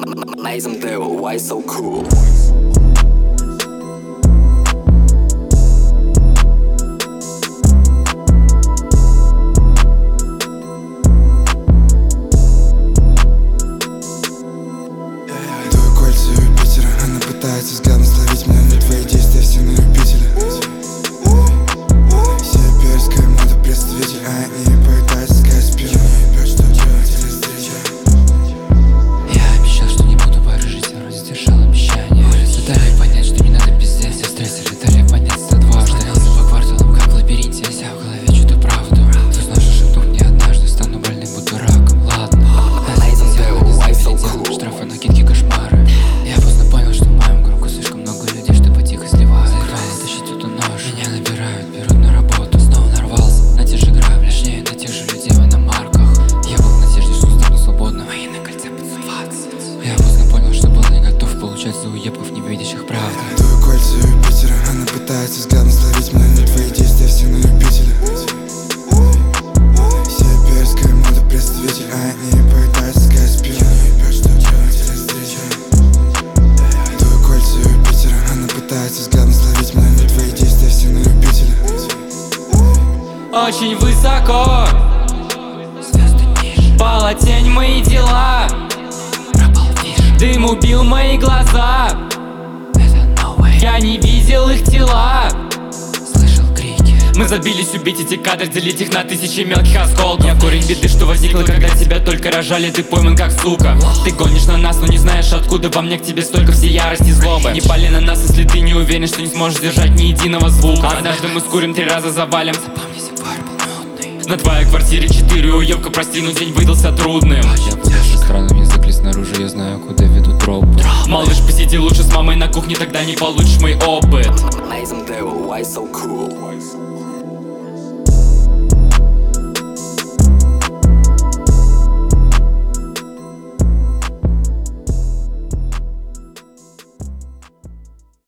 Amazing devil, why so cool? Твои кольца Юпитера, она пытается взглядом словить меня, но твои действия все на любителя. Сибирская мода представитель, а они пытаются сказать спину. Ебет, что делать или встреча. Я обещал, что не буду барыжить, а вроде держал обещание. Улицы дали понять, что не надо пиздеть, все стрессили, дали понять 102. Шлялся по кварталам, как в лабиринте, я взял в голове чью-то правду. Ты знаешь, шепнув мне однажды, стану больным, буду раком. Ладно, штрафы, накидки, кошмары. Я поздно понял, что в моем кругу слишком много людей, чтобы тихо сливать. Заебали тащить эту нож, меня набирают, берут на работу. Снова нарвался на те же грабли, точнее на тех же людей в иномарках. Я был в надежде, что стану свободным, мои на кольце под 120. Я поздно понял, что был не готов получать за уебков, не видящих правды. Твои кольца Юпитера, она пытается взглядом словить меня, но твои действия все на любителя. Сибирская мода представитель, а они пытаются сказать спину. Ебет, что делать или встреча. Твои кольца Юпитера, она пытается взглядом словить меня, но твои действия все на любителя. Очень высоко Звезды ниже, пала тень, мои дела. пропал вижу, Дым убил мои глаза, это новое. я не видел их тела. Слышал крики, Мы забились убить эти кадры, делить их на тысячи мелких осколков. Я корень беды, что возникла, когда тебя только рожали. Ты пойман как сука. Ты гонишь на нас, но не знаешь откуда. Во мне к тебе столько всей ярости и злобы. Не пали на нас, если ты не уверен, что не сможешь держать ни единого звука. Однажды мы скурим 3 раза завалим. помни, Сепар был мутный. На твоей квартире 4 уебка, прости, но день выдался трудным. Я буду с экраном, язык снаружи, я знаю, куда ведут тропы. Малыш, посиди лучше с мамой на кухне, тогда не получишь мой опыт. Amazing devil, why so cool?